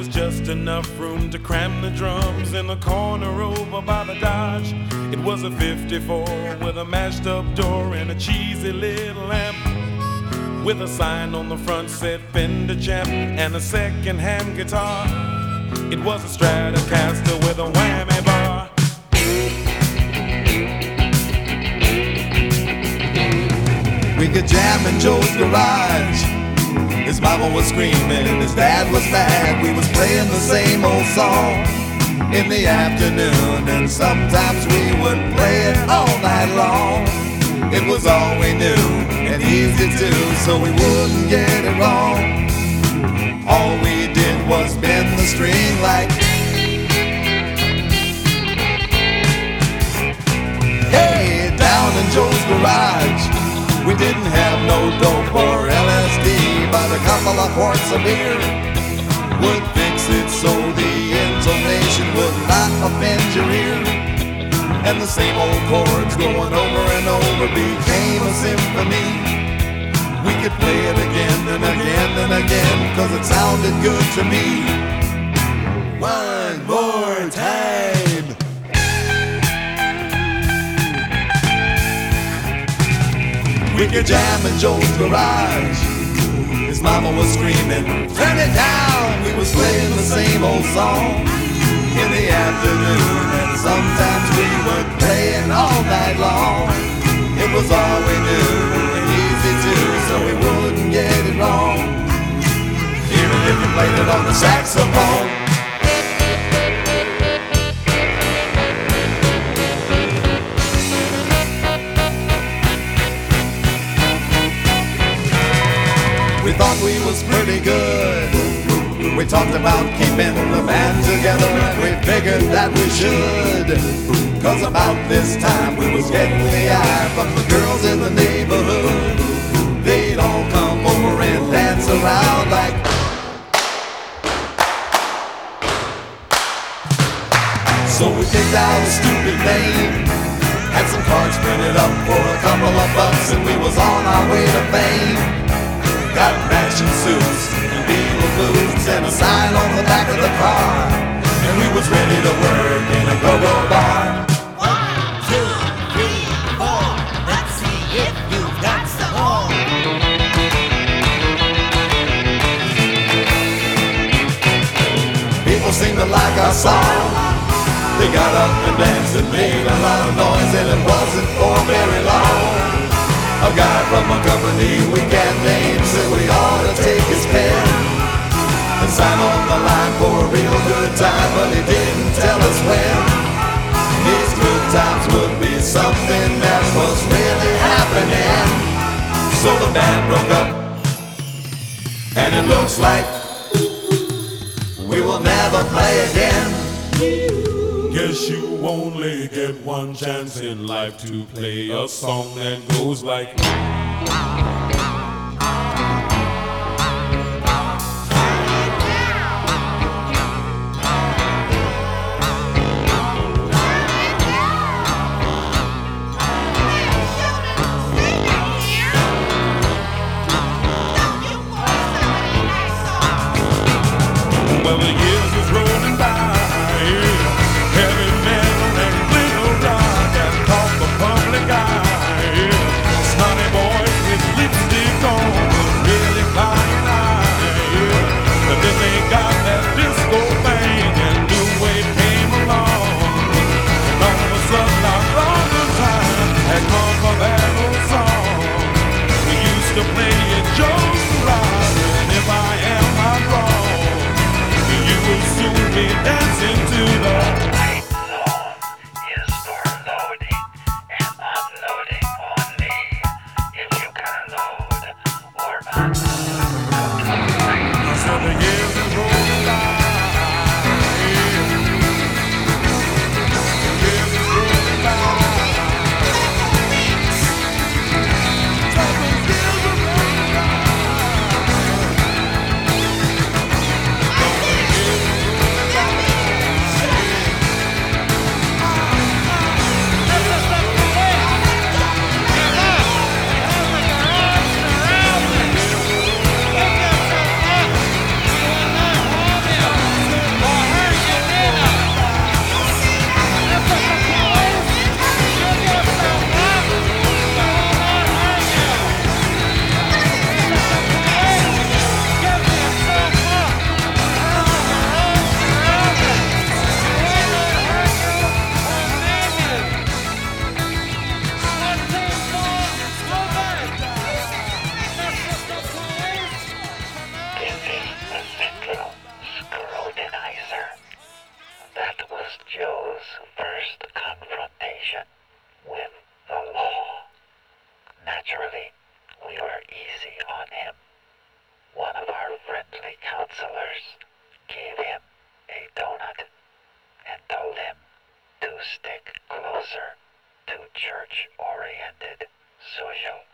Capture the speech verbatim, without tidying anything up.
was just enough room to cram the drums in the corner over by the Dodge. It was a fifty-four with a mashed up door and a cheesy little lamp, with a sign on the front said Fender Champ and a second-hand guitar. It was a Stratocaster with a whammy bar. We could jam in Joe's garage. His mama was screaming, his dad was mad. We was playing the same old song in the afternoon, and sometimes we would play it all night long. It was all we knew and easy to, so we wouldn't get it wrong. All we did was bend the string like, hey, down in Joe's garage. We didn't have no dope or L S D, but a couple of quarts of beer would fix it so the intonation would not offend your ear. And the same old chords going over and over became a symphony. We could play it again and again and again, cause it sounded good to me. One more time. We could jam in Joe's garage. His mama was screaming, turn it down. We was playing the same old song in the afternoon, and sometimes we would play it all night long. It was all we knew and easy too, so we wouldn't get it wrong, even if you played it on the saxophone. We thought we was pretty good. We talked about keeping the band together, and we figured that we should. Cause about this time we was getting the eye from the girls in the neighborhood. They'd all come over and dance around like, so we picked out a stupid name, had some cards printed up for a couple of bucks, and we was on our way to fame. Got matching suits and beetle boots and a sign on the back of the car, and we was ready to work in a go-go bar. One, two, three, four. Let's see if you've got some more. People seemed to like our song. They got up and danced and made a lot of noise, and it wasn't for very long. A guy from a company we can't name said we ought to take his pen and sign on the line for a real good time, but he didn't tell us when. These good times would be something that was really happening. So the band broke up, and it looks like we will never play again. Guess you only get one chance in life to play a song that goes like, well, the years is rolling by. Heavy metal and glitter rock has caught the public eye. Snotty boys with lipstick on was really flying high. But then they got that disco thing and new wave came along. And all of a sudden our brother time had come for that old song. We used to play it Joe's garage, and if I am not wrong, you will soon be dancing to the Thank you. was Joe's first confrontation with the law. Naturally, we were easy on him. One of our friendly counselors gave him a donut and told him to stick closer to church-oriented social